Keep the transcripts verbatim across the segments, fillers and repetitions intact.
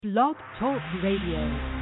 Blog Talk Radio.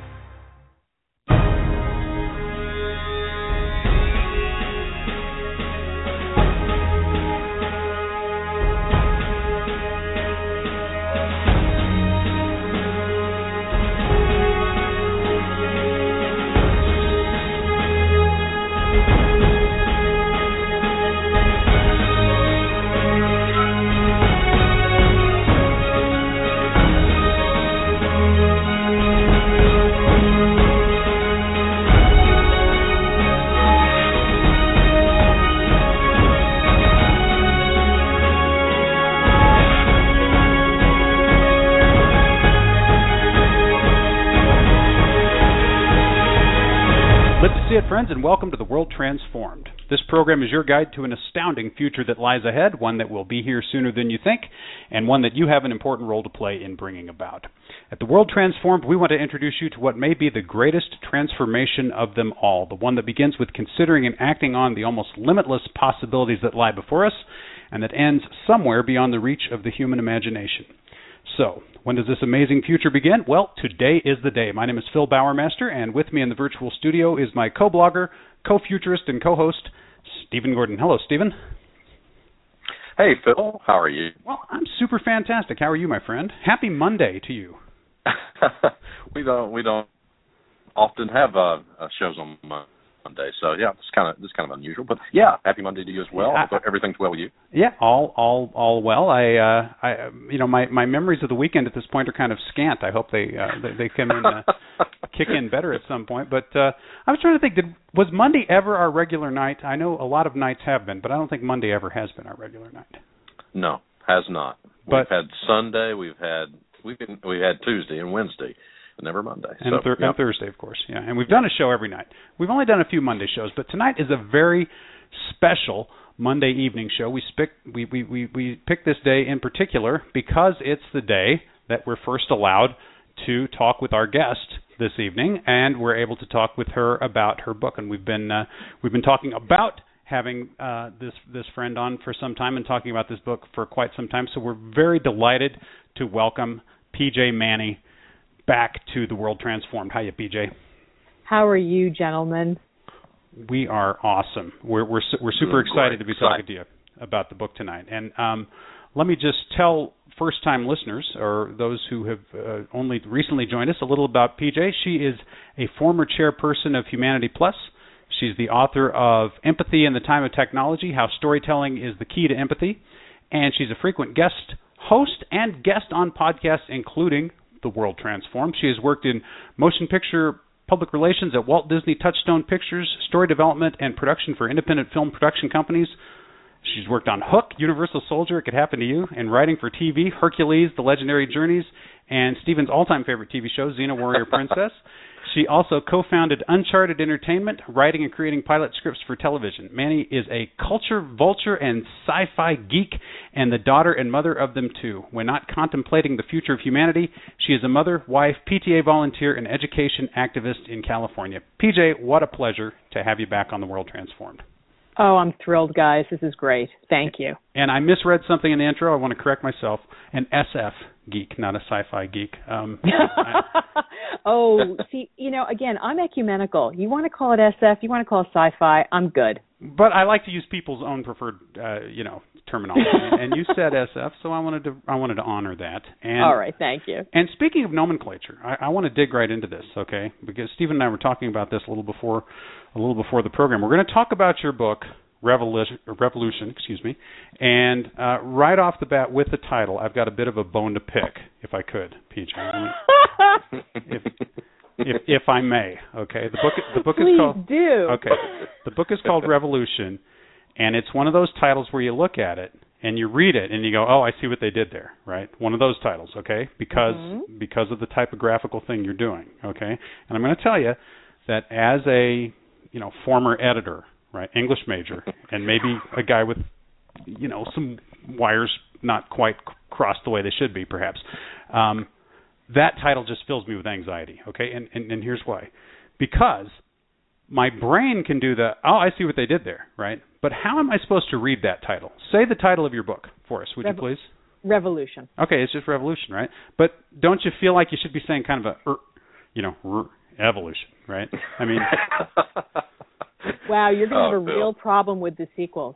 Friends, and welcome to The World Transformed. This program is your guide to an astounding future that lies ahead, one that will be here sooner than you think, and one that you have an important role to play in bringing about. At The World Transformed, we want to introduce you to what may be the greatest transformation of them all, the one that begins with considering and acting on the almost limitless possibilities that lie before us, and that ends somewhere beyond the reach of the human imagination. So, when does this amazing future begin? Well, today is the day. My name is Phil Bowermaster, and with me in the virtual studio is my co-blogger, co-futurist, and co-host, Stephen Gordon. Hello, Stephen. Hey, Phil. How are you? Well, I'm super fantastic. How are you, my friend? Happy Monday to you. we don't we don't often have uh, uh, shows on Monday, so yeah, it's kind of it's kind of unusual. But yeah, happy Monday to you as well. I, I, Everything's well with you? Yeah, all all all well. I uh, I you know my, my memories of the weekend at this point are kind of scant. I hope they uh, they, they come in uh, kick in better at some point. But uh, I was trying to think, did was Monday ever our regular night? I know a lot of nights have been, but I don't think Monday ever has been our regular night. No, has not. But, we've had Sunday, we've had we've been, we had Tuesday and Wednesday. Never Monday. And, so, thir- yep. and Thursday, of course, yeah. And we've done a show every night. We've only done a few Monday shows, but tonight is a very special Monday evening show. We, spic- we, we, we, we picked this day in particular because it's the day that we're first allowed to talk with our guest this evening, and we're able to talk with her about her book. And we've been uh, we've been talking about having uh, this this friend on for some time and talking about this book for quite some time. So we're very delighted to welcome P J Manny back to The World Transformed. Hiya, P J. How are you, gentlemen? We are awesome. We're we're we're super excited to be talking to you about the book tonight. And um, let me just tell first-time listeners or those who have uh, only recently joined us a little about P J. She is a former chairperson of Humanity Plus. She's the author of Empathy in the Time of Technology: How Storytelling is the Key to Empathy, and she's a frequent guest host and guest on podcasts, including The World Transformed. She has worked in motion picture public relations at Walt Disney Touchstone Pictures, story development and production for independent film production companies. She's worked on Hook, Universal Soldier, It Could Happen to You, and writing for T V, Hercules, The Legendary Journeys, and Stephen's all-time favorite T V show, Xena Warrior Princess. She also co-founded Uncharted Entertainment, writing and creating pilot scripts for television. Manny is a culture vulture and sci-fi geek, and the daughter and mother of them too. When not contemplating the future of humanity, she is a mother, wife, P T A volunteer, and education activist in California. P J, what a pleasure to have you back on The World Transformed. Oh, I'm thrilled, guys. This is great. Thank you. And I misread something in the intro. I want to correct myself. An S F geek, not a sci-fi geek. Um, I, oh, see, you know, again, I'm ecumenical. You want to call it S F, you want to call it sci-fi, I'm good. But I like to use people's own preferred, uh, you know, terminology. And you said S F, so I wanted to I wanted to honor that. And, all right, thank you. And speaking of nomenclature, I, I want to dig right into this, okay? Because Stephen and I were talking about this a little before a little before the program. We're going to talk about your book, Revolution, Revolution, excuse me, and uh, right off the bat with the title, I've got a bit of a bone to pick, if I could, P J. if, if if I may, okay. The book the book Please is called do. Okay. The book is called Revolution, and it's one of those titles where you look at it and you read it and you go, oh, I see what they did there, right? One of those titles, okay, because mm-hmm. because of the typographical thing you're doing, okay. And I'm going to tell you that as a you know former editor, right, English major, and maybe a guy with, you know, some wires not quite crossed the way they should be, perhaps. Um, that title just fills me with anxiety, okay? And, and and here's why. Because my brain can do the, oh, I see what they did there, right? But how am I supposed to read that title? Say the title of your book for us, would Rev- you please? Revolution. Okay, it's just revolution, right? But don't you feel like you should be saying kind of a, er, you know, er, evolution, right? I mean, wow, you're going to oh, have a Phil. real problem with the sequels.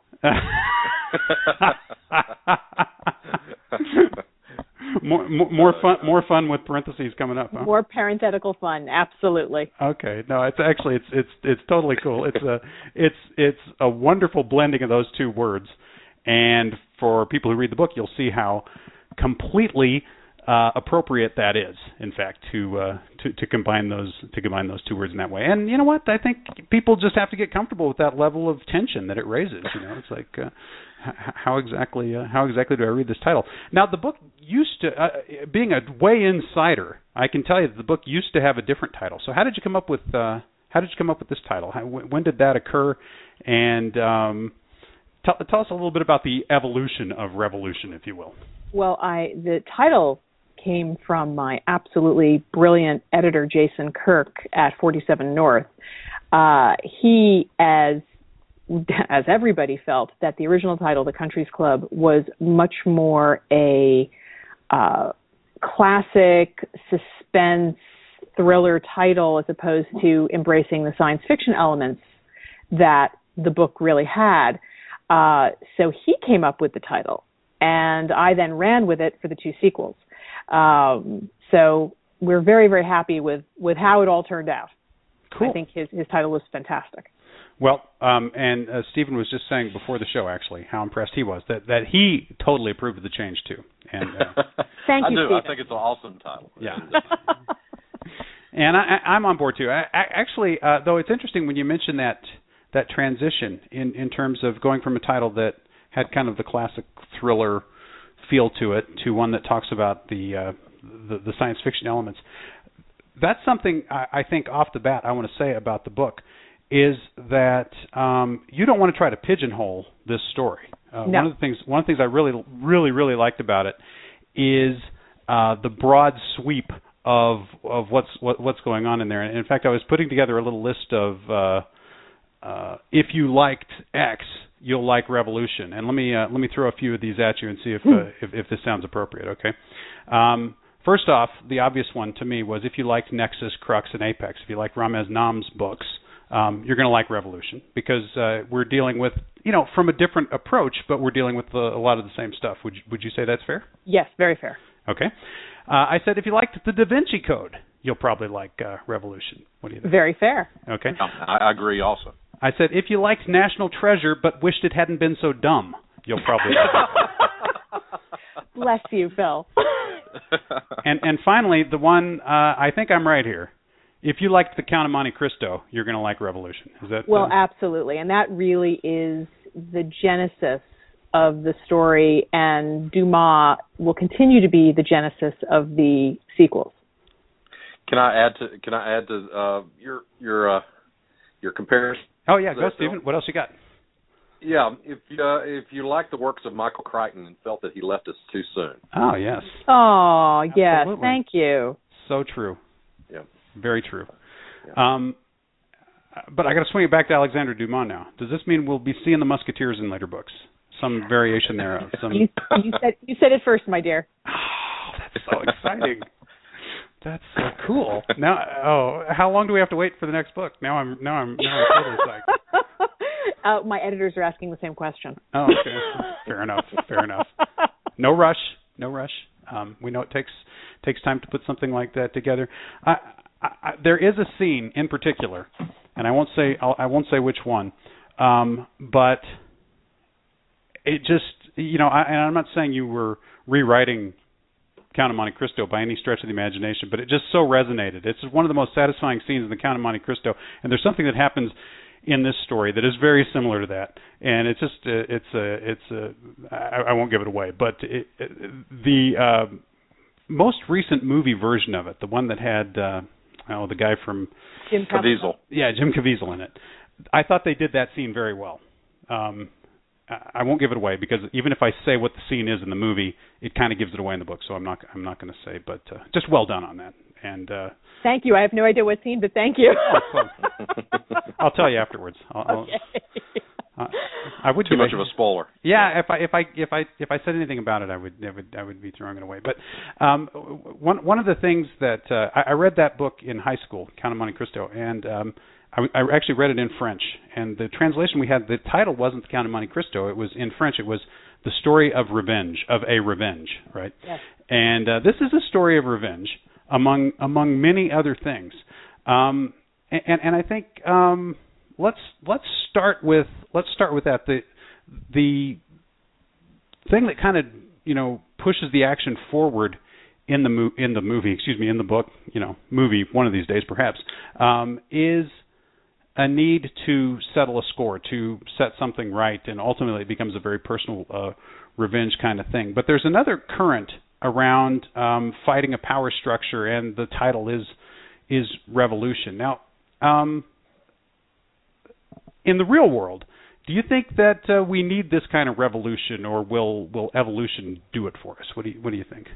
more, more, more fun, more fun with parentheses coming up. Huh? More parenthetical fun, absolutely. Okay, no, it's actually it's it's it's totally cool. It's a it's it's a wonderful blending of those two words, and for people who read the book, you'll see how completely uh, appropriate that is. In fact, to uh, to to combine those to combine those two words in that way. And you know what? I think people just have to get comfortable with that level of tension that it raises. You know, it's like. Uh, How exactly? Uh, how exactly do I read this title? Now, the book used to, uh, being a way insider, I can tell you that the book used to have a different title. So, how did you come up with? Uh, how did you come up with this title? How, when did that occur? And um, tell, tell us a little bit about the evolution of Revolution, if you will. Well, I the title came from my absolutely brilliant editor, Jason Kirk at forty-seven North. Uh, he, as as everybody felt, that the original title, The Country's Club, was much more a uh, classic suspense thriller title as opposed to embracing the science fiction elements that the book really had. Uh, so he came up with the title, and I then ran with it for the two sequels. Um, so we're very, very happy with, with how it all turned out. Cool. I think his, his title was fantastic. Well, um, and uh, Stephen was just saying before the show, actually, how impressed he was that, that he totally approved of the change too. And uh, thank you, I do. Stephen. I think it's an awesome title. Yeah. And I, I'm on board too. I, I, actually, uh, though, it's interesting when you mention that that transition in, in terms of going from a title that had kind of the classic thriller feel to it to one that talks about the uh, the, the science fiction elements. That's something I, I think off the bat I want to say about the book. Is that um, you don't want to try to pigeonhole this story. Uh, no. One of the things, one of the things I really, really, really liked about it is uh, the broad sweep of of what's what, what's going on in there. And in fact, I was putting together a little list of uh, uh, if you liked X, you'll like Revolution. And let me uh, let me throw a few of these at you and see if uh, if, if this sounds appropriate. Okay. Um, first off, the obvious one to me was if you liked Nexus, Crux, and Apex. If you like Ramez Nam's books. Um, you're going to like Revolution because uh, we're dealing with, you know, from a different approach, but we're dealing with uh, a lot of the same stuff. Would you, would you say that's fair? Yes, very fair. Okay. Uh, I said if you liked the Da Vinci Code, you'll probably like uh, Revolution. What do you think? Very fair. Okay. I, I agree also. I said if you liked National Treasure but wished it hadn't been so dumb, you'll probably like it. Bless you, Phil. and and finally, the one, uh, I think I'm right here. If you liked The Count of Monte Cristo, you're going to like Revolution. Is that well, uh, absolutely, and that really is the genesis of the story, and Dumas will continue to be the genesis of the sequels. Can I add to Can I add to uh, your your uh, your comparison? Oh yeah, go there, Stephen. Phil? What else you got? Yeah, if uh, if you like the works of Michael Crichton and felt that he left us too soon. Oh yes. Oh yes, Absolutely. thank you. So true. Yeah. Very true. Yeah. Um, but I got to swing it back to Alexandre Dumas now. Does this mean we'll be seeing the Musketeers in later books? Some variation thereof. Some... You, you said you said it first, my dear. Oh, that's so exciting. That's so cool. Now, oh, how long do we have to wait for the next book? Now I'm now I'm now I'm totally psyched. Uh, my editors are asking the same question. Oh, okay. Fair enough. Fair enough. No rush. No rush. Um, we know it takes takes time to put something like that together. I, I, I, there is a scene in particular, and I won't say I'll, I won't say which one, um, but it just you know, I, and I'm not saying you were rewriting Count of Monte Cristo by any stretch of the imagination, but it just so resonated. It's one of the most satisfying scenes in the Count of Monte Cristo, and there's something that happens in this story that is very similar to that, and it's just uh, it's a it's a I, I won't give it away, but it, it, the uh, most recent movie version of it, the one that had uh, oh the guy from Jim Caviezel, yeah Jim Caviezel in it, I thought they did that scene very well. Um, I won't give it away because even if I say what the scene is in the movie, it kind of gives it away in the book, so I'm not I'm not going to say, but uh, just well done on that. And uh, thank you. I have no idea what scene, but thank you. I'll tell you afterwards. I'll, Okay. I'll, uh, I would too give much a, of a spoiler. Yeah, yeah, if I if I if I if I said anything about it, I would I would I would be throwing it away. But um, one one of the things that uh, I, I read that book in high school, Count of Monte Cristo, and um, I, I actually read it in French. And the translation we had, the title wasn't The Count of Monte Cristo. It was in French. It was The Story of Revenge, of a Revenge, right? Yes. And uh, this is a story of revenge among among many other things. Um, and, and and I think. Um, Let's let's start with let's start with that. The the thing that kind of you know pushes the action forward in the mo- in the movie, excuse me, in the book, you know, movie one of these days perhaps, um, is a need to settle a score, to set something right, and ultimately it becomes a very personal uh, revenge kind of thing. But there's another current around um, fighting a power structure, and the title is is revolution. Now. Um, In the real world, do you think that uh, we need this kind of revolution, or will will evolution do it for us? What do you What do you think?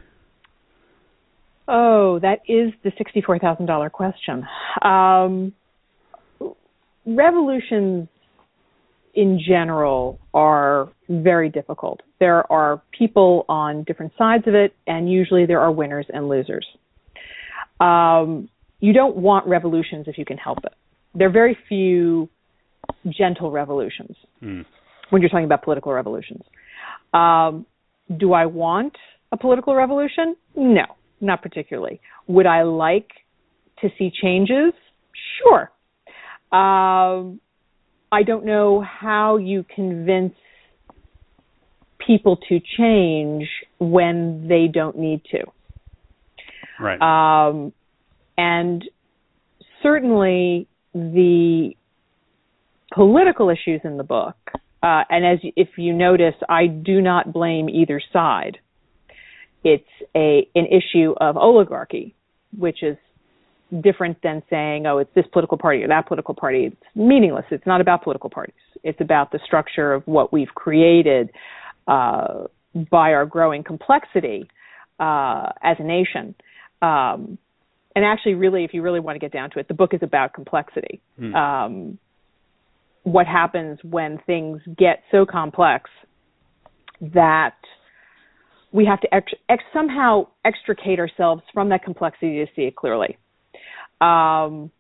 Oh, that is the sixty-four thousand dollar question. Um, revolutions, in general, are very difficult. There are people on different sides of it, and usually there are winners and losers. Um, you don't want revolutions if you can help it. There are very few gentle revolutions mm. when you're talking about political revolutions. Um, do I want a political revolution? No, not particularly. Would I like to see changes? Sure. Um, I don't know how you convince people to change when they don't need to. Right. Um, and certainly the political issues in the book, uh, and as if you notice, I do not blame either side. It's a an issue of oligarchy, which is different than saying, oh, it's this political party or that political party. It's meaningless. It's not about political parties. It's about the structure of what we've created uh, by our growing complexity uh, as a nation. Um, and actually, really, if you really want to get down to it, the book is about complexity. Hmm. Um, what happens when things get so complex that we have to ex- ex- somehow extricate ourselves from that complexity to see it clearly. Um,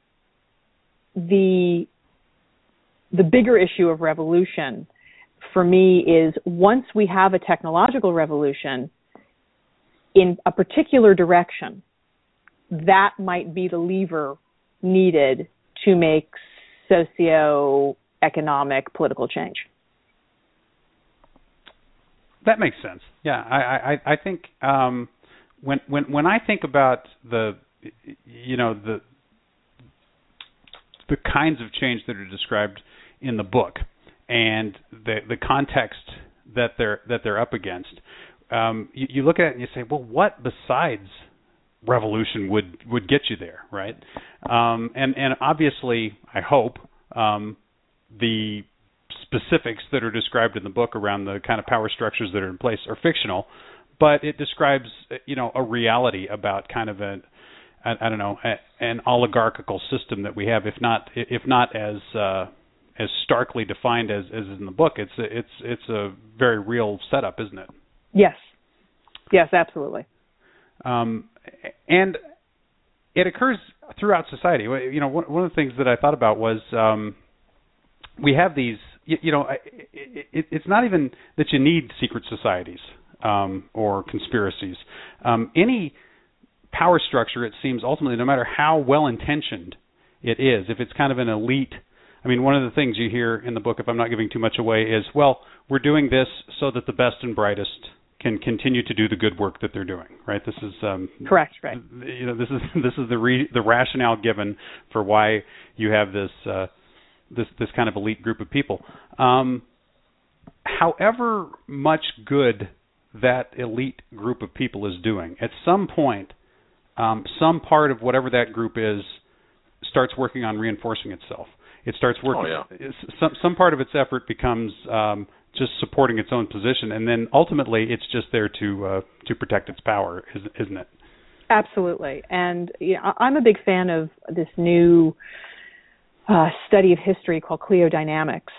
the the bigger issue of revolution for me is once we have a technological revolution in a particular direction, that might be the lever needed to make socio-economic political change. That makes sense. Yeah, I, I, I think um, when when when I think about the you know the the kinds of change that are described in the book and the the context that they're that they're up against, um, you, you look at it and you say, well, what besides revolution would, would get you there, right? Um, and and obviously, I hope um, the specifics that are described in the book around the kind of power structures that are in place are fictional, but it describes, you know, a reality about kind of a, I, I don't know, a, an oligarchical system that we have, if not if not as uh, as starkly defined as, as in the book. It's a, it's it's a very real setup, isn't it? Yes. Yes, absolutely. Um, and it occurs throughout society. You know, one, one of the things that I thought about was um, we have these. You, you know, it, it, it's not even that you need secret societies um, or conspiracies. Um, any power structure, it seems, ultimately, no matter how well-intentioned it is, if it's kind of an elite. I mean, one of the things you hear in the book, if I'm not giving too much away, is, well, we're doing this so that the best and brightest can continue to do the good work that they're doing, right? This is um, correct, right? You know, this is this is the re, the rationale given for why you have this uh, this this kind of elite group of people. Um, however much good that elite group of people is doing, at some point, um, some part of whatever that group is starts working on reinforcing itself. It starts working. Oh, yeah. Some some part of its effort becomes um, just supporting its own position, and then ultimately it's just there to uh, to protect its power, isn't it? Absolutely. And you know, I'm a big fan of this new uh, study of history called Cliodynamics,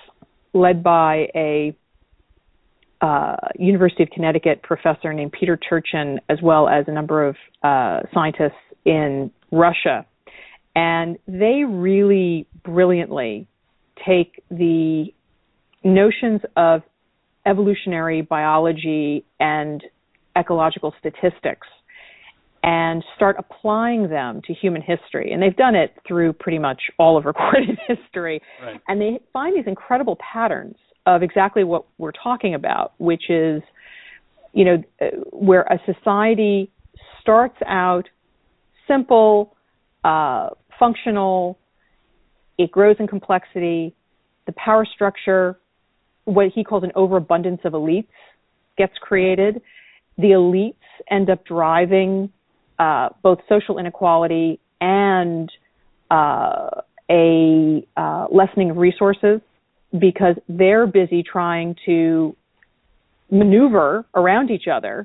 led by a uh, University of Connecticut professor named Peter Turchin, as well as a number of uh, scientists in Russia. And they really brilliantly take the notions of evolutionary biology and ecological statistics and start applying them to human history. And they've done it through pretty much all of recorded history. Right. And they find these incredible patterns of exactly what we're talking about, which is, you know, where a society starts out simple, uh, functional, it grows in complexity, the power structure, what he calls an overabundance of elites, gets created. The elites end up driving uh, both social inequality and uh, a uh, lessening of resources because they're busy trying to maneuver around each other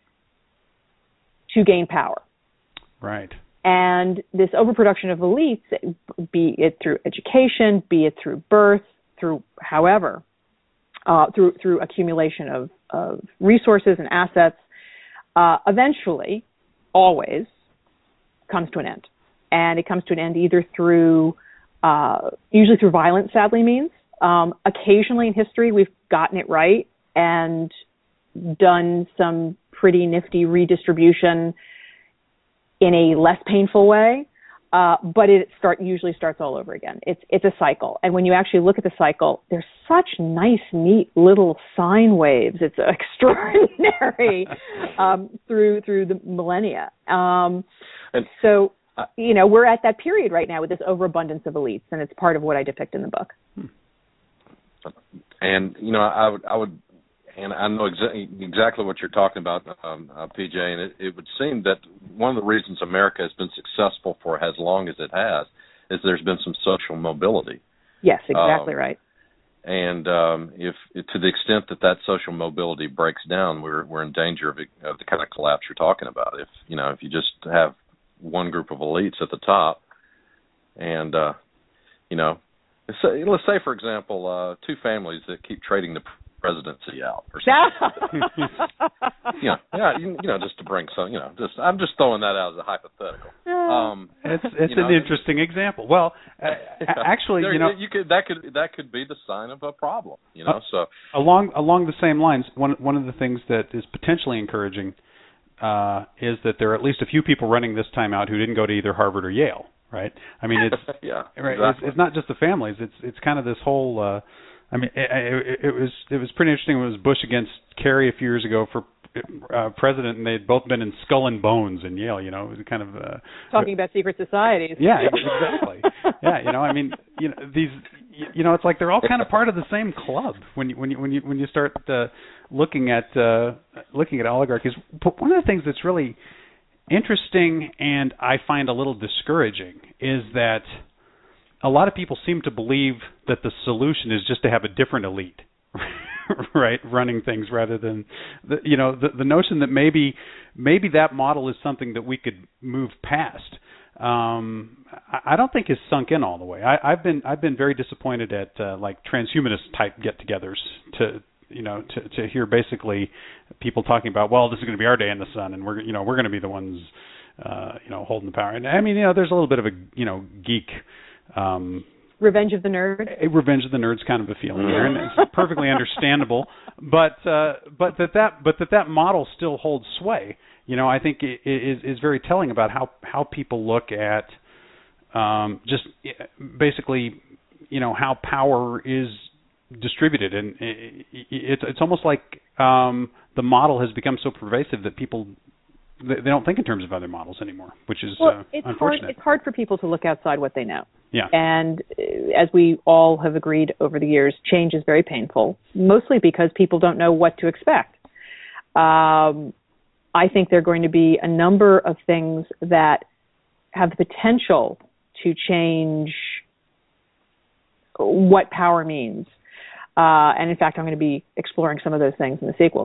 to gain power. Right. And this overproduction of elites, be it through education, be it through birth, through however, uh, through through accumulation of, of resources and assets, uh, eventually, always, comes to an end. And it comes to an end either through, uh, usually through violent, sadly, means. Um, occasionally in history, we've gotten it right and done some pretty nifty redistribution in a less painful way, uh, but it start usually starts all over again. It's it's a cycle, and when you actually look at the cycle, there's such nice, neat little sine waves. It's extraordinary um, through through the millennia. Um, and, so, uh, you know, we're at that period right now with this overabundance of elites, and it's part of what I depict in the book. And you know, I would I would. And I know exa- exactly what you're talking about, um, uh, P J, and it, it would seem that one of the reasons America has been successful for as long as it has is there's been some social mobility. Yes, exactly um, right. And um, if to the extent that that social mobility breaks down, we're we're in danger of, of the kind of collapse you're talking about. If you know, if you just have one group of elites at the top, and uh, you know, let's say, let's say for example, uh, two families that keep trading the presidency out or something. yeah, yeah, you, you know, just to bring some, you know, just I'm just throwing that out as a hypothetical. Um, it's it's an know, interesting example. Well, uh, actually, there, you know, you could that could that could be the sign of a problem. You know, uh, so along along the same lines, one one of the things that is potentially encouraging uh, is that there are at least a few people running this time out who didn't go to either Harvard or Yale. Right? I mean, it's yeah, right. Exactly. It's, it's not just the families. It's it's kind of this whole. Uh, I mean, it, it, it was it was pretty interesting. It was Bush against Kerry a few years ago for uh, president, and they'd both been in Skull and Bones in Yale. You know, it was kind of uh, talking about secret societies. Yeah, exactly. yeah, you know, I mean, you know, these, you know, it's like they're all kind of part of the same club when you when you when you when you start uh, looking at uh, looking at oligarchies. But one of the things that's really interesting and I find a little discouraging is that a lot of people seem to believe that the solution is just to have a different elite, right, running things rather than, the, you know, the, the notion that maybe maybe that model is something that we could move past. Um, I, I don't think is sunk in all the way. I, I've been I've been very disappointed at uh, like transhumanist type get-togethers to you know to, to hear basically people talking about, well, this is going to be our day in the sun, and we're you know we're going to be the ones uh, you know holding the power. And I mean, you know, there's a little bit of a you know geek. Um, Revenge of the Nerds. A Revenge of the Nerds kind of a feeling there, and it's perfectly understandable. But uh, but that that but that that model still holds sway. You know, I think it is is very telling about how how people look at um, just basically, you know, how power is distributed, and it, it's it's almost like um, the model has become so pervasive that people. They don't think in terms of other models anymore, which is well, uh, it's unfortunate. Hard, it's hard for people to look outside what they know. Yeah. And as we all have agreed over the years, change is very painful, mostly because people don't know what to expect. Um, I think there are going to be a number of things that have the potential to change what power means. Uh, and in fact, I'm going to be exploring some of those things in the sequels.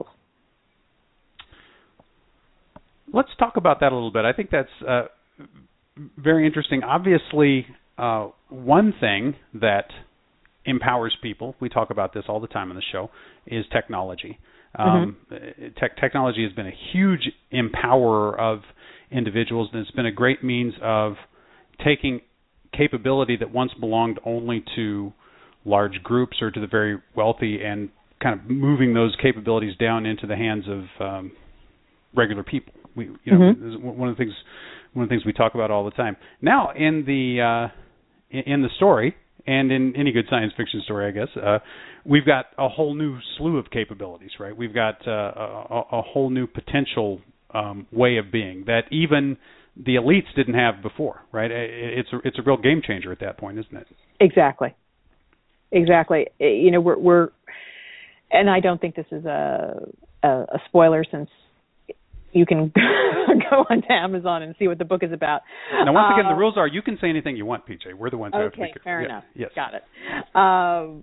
Let's talk about that a little bit. I think that's uh, very interesting. Obviously, uh, one thing that empowers people, we talk about this all the time on the show, is technology. Um, mm-hmm. te- technology has been a huge empowerer of individuals, and it's been a great means of taking capability that once belonged only to large groups or to the very wealthy and kind of moving those capabilities down into the hands of um, regular people. We, you know, mm-hmm. one of the things one of the things we talk about all the time. Now, in the uh, in the story, and in any good science fiction story, I guess, uh, we've got a whole new slew of capabilities, right? We've got uh, a, a whole new potential um, way of being that even the elites didn't have before, right? It's a, it's a real game changer at that point, isn't it? Exactly. Exactly. You know, we're, we're and I don't think this is a, a, a spoiler, since you can go onto Amazon and see what the book is about. Now, once again, uh, the rules are you can say anything you want, P J. We're the ones who okay, have to make it. Fair yeah, enough. Yes. Got it. Um,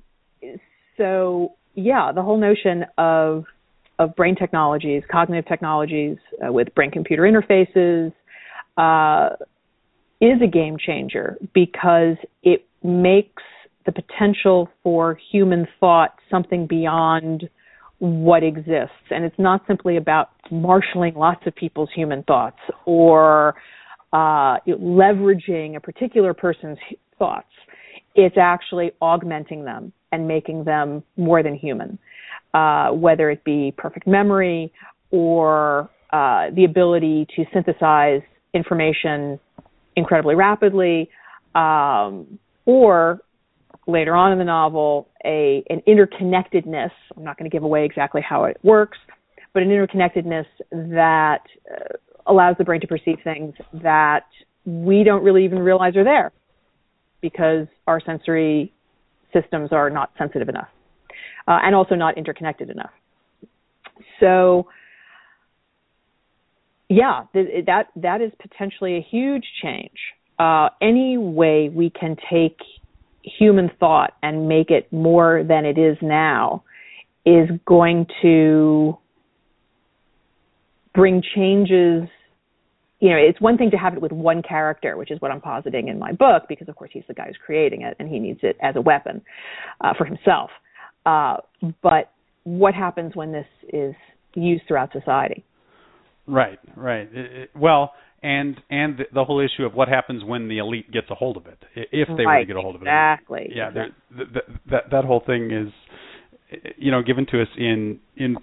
so, yeah, the whole notion of of brain technologies, cognitive technologies uh, with brain-computer interfaces uh, is a game changer, because it makes the potential for human thought something beyond what exists. And it's not simply about marshaling lots of people's human thoughts or uh, leveraging a particular person's thoughts. It's actually augmenting them and making them more than human, uh, whether it be perfect memory or uh, the ability to synthesize information incredibly rapidly, um, or later on in the novel, a an interconnectedness. I'm not going to give away exactly how it works, but an interconnectedness that uh, allows the brain to perceive things that we don't really even realize are there, because our sensory systems are not sensitive enough, uh, and also not interconnected enough. So, yeah, th- that that is potentially a huge change. Uh, any way we can take human thought and make it more than it is now is going to bring changes. You know, it's one thing to have it with one character, which is what I'm positing in my book, because of course he's the guy who's creating it and he needs it as a weapon uh, for himself. Uh, but what happens when this is used throughout society? Right, right. It, it, well, and and the, the whole issue of what happens when the elite gets a hold of it, if they right, were to get a hold of it. Exactly. Yeah, exactly. Th- th- that that whole thing is, you know, given to us in in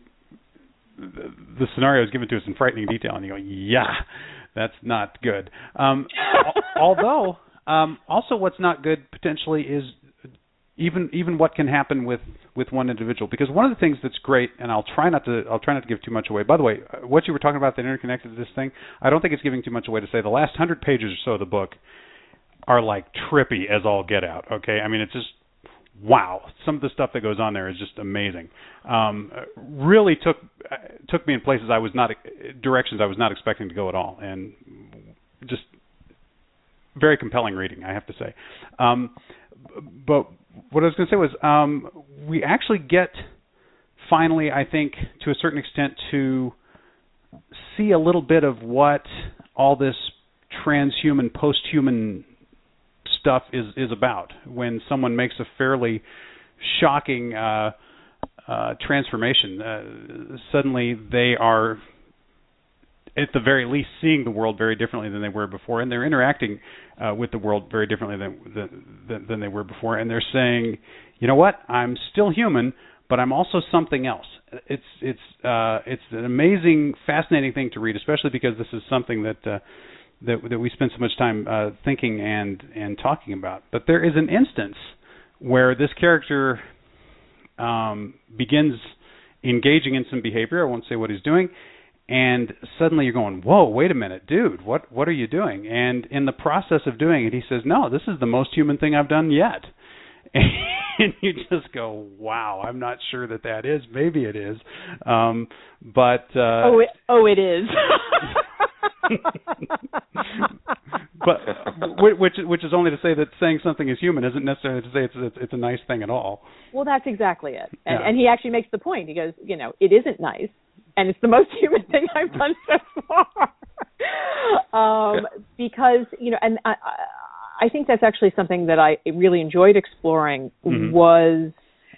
the scenario is given to us in frightening detail, and you go, yeah, that's not good. Um, although, um, also, what's not good potentially is even even what can happen with, with one individual. Because one of the things that's great, and I'll try not to I'll try not to give too much away. By the way, what you were talking about, the interconnected this thing, I don't think it's giving too much away to say the last hundred pages or so of the book are like trippy as all get out. Okay, I mean it's just wow. Some of the stuff that goes on there is just amazing. Um, really took took me in places I was not directions I was not expecting to go at all, and just very compelling reading, I have to say. Um, but what I was going to say was um, we actually get finally, I think, to a certain extent, to see a little bit of what all this transhuman, post-human stuff is, is about when someone makes a fairly shocking uh, uh, transformation. Uh, suddenly they are, at the very least, seeing the world very differently than they were before, and they're interacting uh, with the world very differently than, than than they were before, and they're saying, you know what, I'm still human, but I'm also something else. It's it's uh, it's an amazing, fascinating thing to read, especially because this is something that uh, that, that we spend so much time uh, thinking and and talking about. But there is an instance where this character um, begins engaging in some behavior. I won't say what he's doing. And suddenly you're going, whoa, wait a minute, dude, what what are you doing? And in the process of doing it, he says, no, this is the most human thing I've done yet. And you just go, wow, I'm not sure that that is. Maybe it is. Um, but uh, oh, it, oh, it is. But which which is only to say that saying something is human isn't necessarily to say it's it's, it's a nice thing at all. Well, that's exactly it. And, yeah. and he actually makes the point. He goes, you know, it isn't nice. And it's the most human thing I've done so far. um, because, you know, and I, I think that's actually something that I really enjoyed exploring. Mm-hmm. Was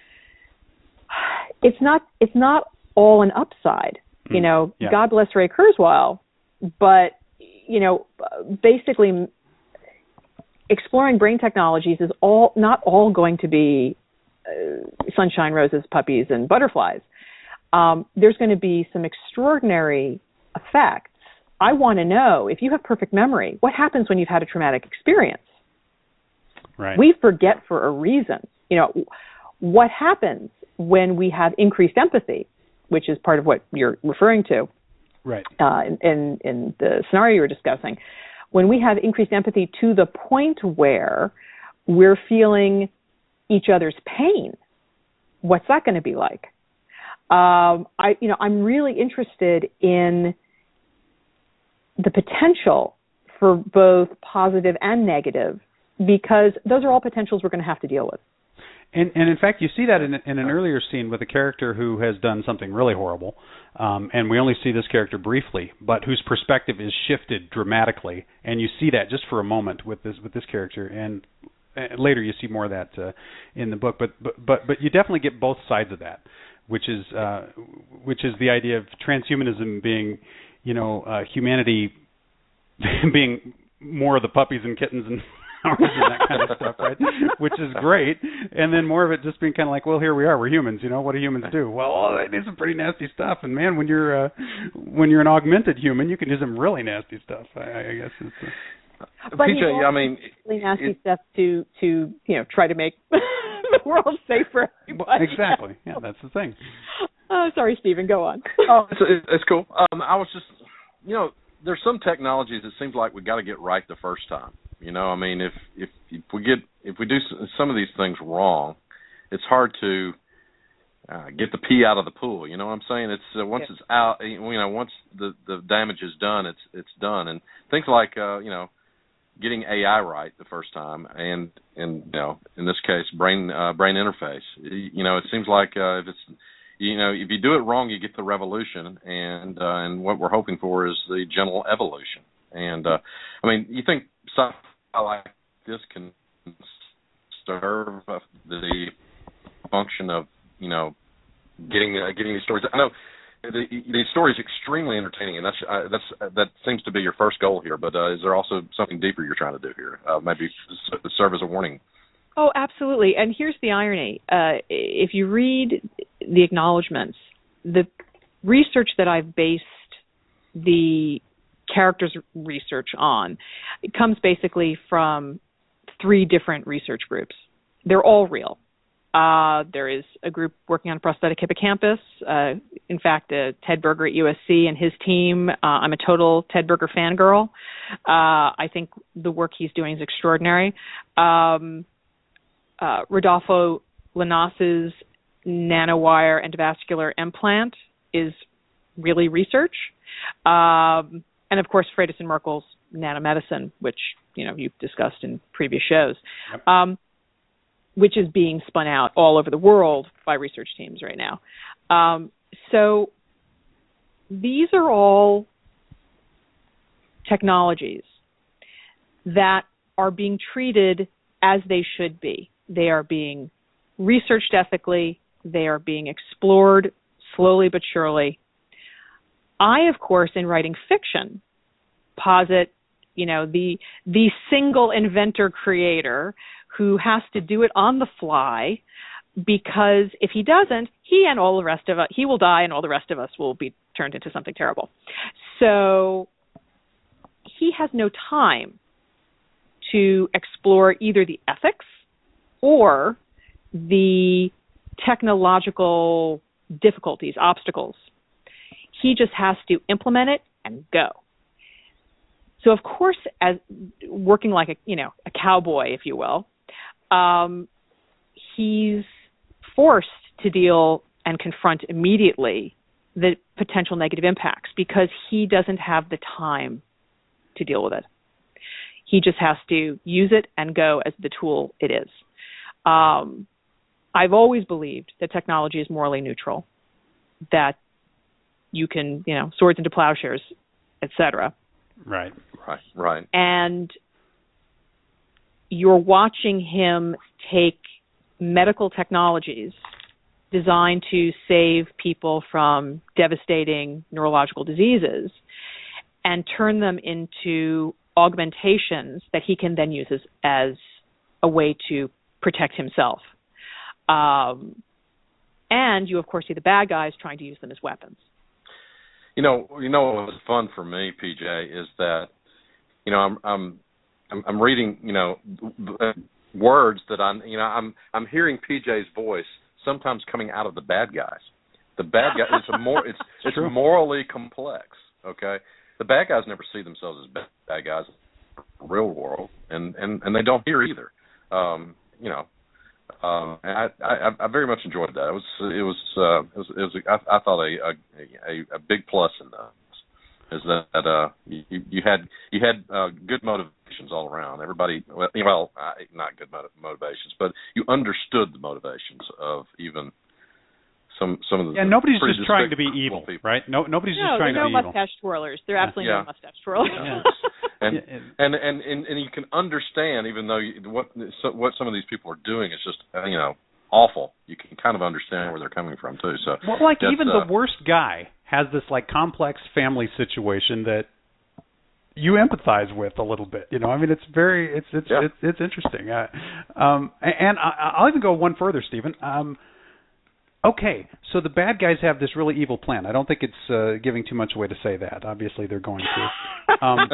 it's not it's not all an upside, mm-hmm. you know. Yeah. God bless Ray Kurzweil, but you know, basically, exploring brain technologies is all not all going to be uh, sunshine, roses, puppies, and butterflies. Um, there's going to be some extraordinary effects. I want to know, if you have perfect memory, what happens when you've had a traumatic experience? Right. We forget for a reason. You know, what happens when we have increased empathy, which is part of what you're referring to, right? Uh, in, in, in the scenario you were discussing. When we have increased empathy to the point where we're feeling each other's pain, what's that going to be like? Um, I, you know, I'm really interested in the potential for both positive and negative, because those are all potentials we're going to have to deal with. And, and in fact, you see that in, in an earlier scene with a character who has done something really horrible, um, and we only see this character briefly, but whose perspective is shifted dramatically, and you see that just for a moment with this with this character, and, and later you see more of that uh, in the book. But, but but but you definitely get both sides of that, which is uh, which is the idea of transhumanism being, you know, uh, humanity being more of the puppies and kittens and and that kind of stuff, right? Which is great. And then more of it just being kind of like, well, here we are, we're humans, you know, what do humans do? Well, oh, they do some pretty nasty stuff. And man, when you're uh, when you're an augmented human, you can do some really nasty stuff. I, I guess it's. Uh, but P J, I mean, really nasty it, stuff to to you know try to make the world safe for everybody. Exactly. Yeah, that's the thing. Oh, sorry, Stephen. Go on. Oh, it's, it's cool. Um, I was just, you know, there's some technologies that seems like we got to get right the first time. You know, I mean, if, if if we get if we do some of these things wrong, it's hard to uh, get the pee out of the pool. You know what I'm saying? It's uh, once yeah. it's out, you know, once the, the damage is done, it's it's done. And things like uh, you know, getting A I right the first time, and and you know, in this case, brain uh, brain interface. You know, it seems like uh, if it's you know, if you do it wrong, you get the revolution, and uh, and what we're hoping for is the gentle evolution. And uh, I mean, you think something like this can serve uh, the function of, you know, getting uh, getting these stories. I know the, the story is extremely entertaining, and that's uh, that's uh, that seems to be your first goal here. But uh, is there also something deeper you're trying to do here? Uh, maybe serve as a warning. Oh, absolutely. And here's the irony: uh, if you read the acknowledgments, the research that I've based the characters research on, it comes basically from three different research groups. They're all real. Uh, there is a group working on prosthetic hippocampus. Uh, in fact, uh, Ted Berger at U S C and his team, uh, I'm a total Ted Berger fangirl. Uh, I think the work he's doing is extraordinary. Um, uh, Rodolfo Lanas's nanowire endovascular implant is really research. Um, And, of course, Freitas and Merkel's nanomedicine, which, you know, you've discussed in previous shows, yep. um, which is being spun out all over the world by research teams right now. Um, so these are all technologies that are being treated as they should be. They are being researched ethically. They are being explored slowly but surely. I, of course, in writing fiction, posit, you know, the the single inventor creator who has to do it on the fly, because if he doesn't, he and all the rest of us, he will die and all the rest of us will be turned into something terrible. So he has no time to explore either the ethics or the technological difficulties, obstacles. He just has to implement it and go. So, of course, as working like a, you know, a cowboy, if you will, um, he's forced to deal and confront immediately the potential negative impacts because he doesn't have the time to deal with it. He just has to use it and go as the tool it is. Um, I've always believed that technology is morally neutral, that you can, you know, swords into plowshares, et cetera. Right, right, right. And you're watching him take medical technologies designed to save people from devastating neurological diseases and turn them into augmentations that he can then use as, as a way to protect himself. Um, and you, of course, see the bad guys trying to use them as weapons. You know, you know what was fun for me, P J, is that, you know, I'm I'm I'm, I'm reading, you know, words that I'm, you know, I'm I'm hearing P J's voice sometimes coming out of the bad guys. The bad guys, it's a more, it's it's True. morally complex. Okay, the bad guys never see themselves as bad, bad guys in the real world, and, and, and they don't here either. Um, you know. Um, I, I, I very much enjoyed that. It was, it was, uh, it was, it was I, I thought a, a, a big plus in that is that uh, you, you had, you had uh, good motivations all around. Everybody, well, not good motivations, but you understood the motivations of even some, some of the. Yeah, nobody's just trying to be evil, people. Right? No, nobody's no, just trying to no be evil. No mustache twirlers. They're absolutely yeah. no mustache twirlers. Yeah. And, and, and, and, and you can understand, even though you, what so, what some of these people are doing is just, you know, awful. You can kind of understand where they're coming from, too. So, well, like, even uh, the worst guy has this, like, complex family situation that you empathize with a little bit. You know, I mean, it's very, it's it's yeah. it's, it's interesting. Uh, um, and I, I'll even go one further, Stephen. Um, okay, so the bad guys have this really evil plan. I don't think it's uh, giving too much away to say that. Obviously, they're going to. Um,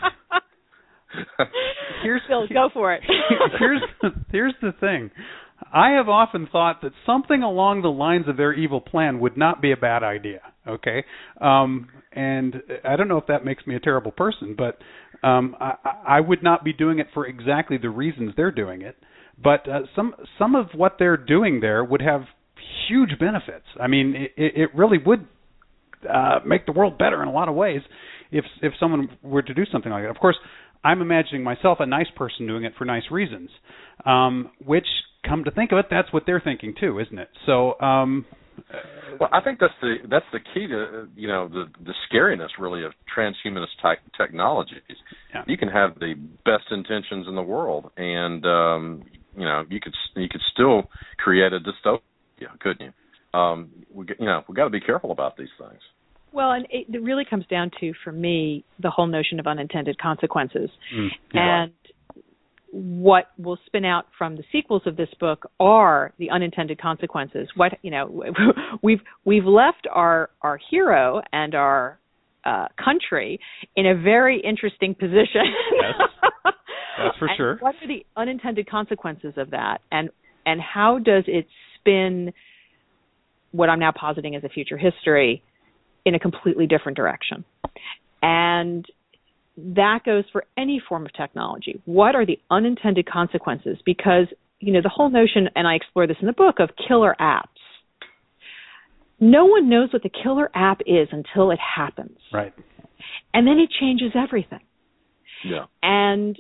here's Phil, go for it. here's here's the thing. I have often thought that something along the lines of their evil plan would not be a bad idea. Okay, um, and I don't know if that makes me a terrible person, but um, I, I would not be doing it for exactly the reasons they're doing it. But uh, some some of what they're doing there would have huge benefits. I mean, it, it really would uh, make the world better in a lot of ways if if someone were to do something like that. Of course, I'm imagining myself a nice person doing it for nice reasons, um, which, come to think of it, that's what they're thinking too, isn't it? So, um, well, I think that's the that's the key to, you know, the the scariness really of transhumanist type technologies. Yeah. You can have the best intentions in the world, and um, you know, you could you could still create a dystopia. Yeah, couldn't you? Um, we, you know, we've got to be careful about these things. Well, and it, it really comes down to, for me, the whole notion of unintended consequences. Mm, yeah. And what will spin out from the sequels of this book are the unintended consequences. What, you know, we've we've left our, our hero and our uh, country in a very interesting position. Yes, that's for and sure. What are the unintended consequences of that? And and how does it spin what I'm now positing as a future history in a completely different direction? And that goes for any form of technology. What are the unintended consequences? Because, you know, the whole notion, and I explore this in the book, of killer apps. No one knows what the killer app is until it happens. Right. And then it changes everything. Yeah. And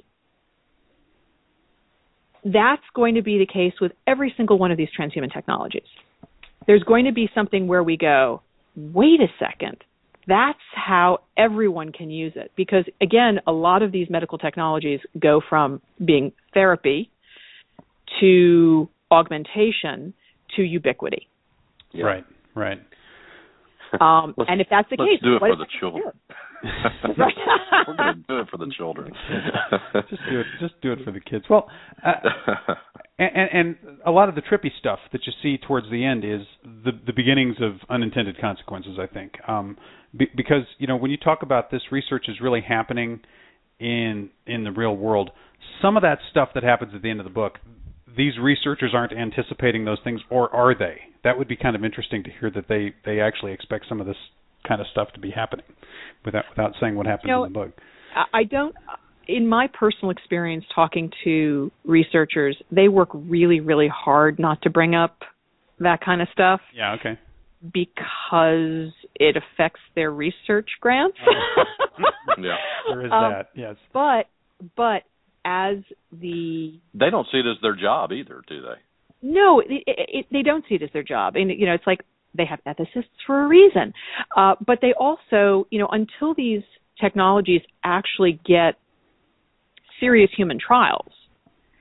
that's going to be the case with every single one of these transhuman technologies. There's going to be something where we go, wait a second, that's how everyone can use it. Because, again, a lot of these medical technologies go from being therapy to augmentation to ubiquity. Yeah. Right, right. Um, and if that's the let's case, do it what for the children. We're going to do it for the children. just do it. Just do it for the kids. Well, uh, and, and a lot of the trippy stuff that you see towards the end is the the beginnings of unintended consequences. I think um, be, because you know when you talk about this research is really happening in in the real world. Some of that stuff that happens at the end of the book, these researchers aren't anticipating those things, or are they? That would be kind of interesting to hear that they, they actually expect some of this kind of stuff to be happening without without saying what happens you know, in the book. I don't, in my personal experience talking to researchers, they work really, really hard not to bring up that kind of stuff. Yeah, okay. Because it affects their research grants. Yeah, there is um, that, yes. But, but as the... They don't see it as their job either, do they? No, it, it, they don't see it as their job. And, you know, it's like they have ethicists for a reason. Uh, but they also, you know, until these technologies actually get serious human trials,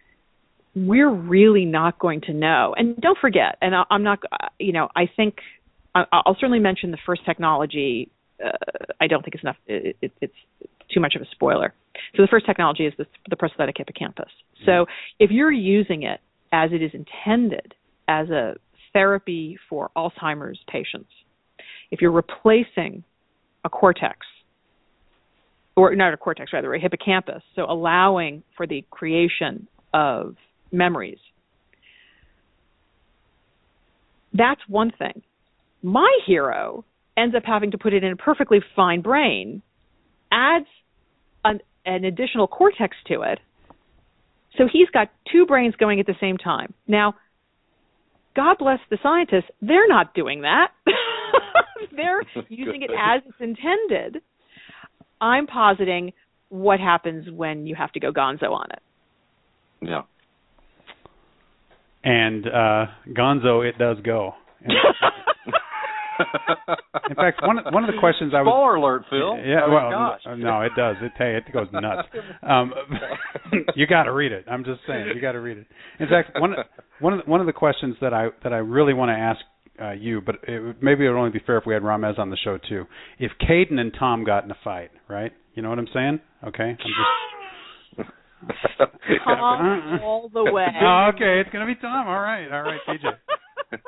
we're really not going to know. And don't forget, and I'm not, you know, I think I'll certainly mention the first technology. Uh, I don't think it's enough. It, it, it's too much of a spoiler. So the first technology is the, the prosthetic hippocampus. So if you're using it as it is intended as a therapy for Alzheimer's patients, if you're replacing a cortex, or not a cortex, rather a hippocampus, so allowing for the creation of memories, that's one thing. My hero ends up having to put it in a perfectly fine brain, adds an, an additional cortex to it, so he's got two brains going at the same time. Now, God bless the scientists, they're not doing that. They're using it as it's intended. I'm positing what happens when you have to go gonzo on it. Yeah. And uh, gonzo, it does go. In fact, one one of the questions I was spoiler alert, Phil. Yeah, oh well, gosh. no, it does. It hey, it goes nuts. Um, you got to read it. I'm just saying, you got to read it. In fact, one one of the, one of the questions that I that I really want to ask uh, you, but it would, maybe it would only be fair if we had Ramez on the show too. If Caden and Tom got in a fight, right? You know what I'm saying? Okay, I'm just. Tom all the way. Oh, okay, it's gonna be Tom. All right, all right, P J.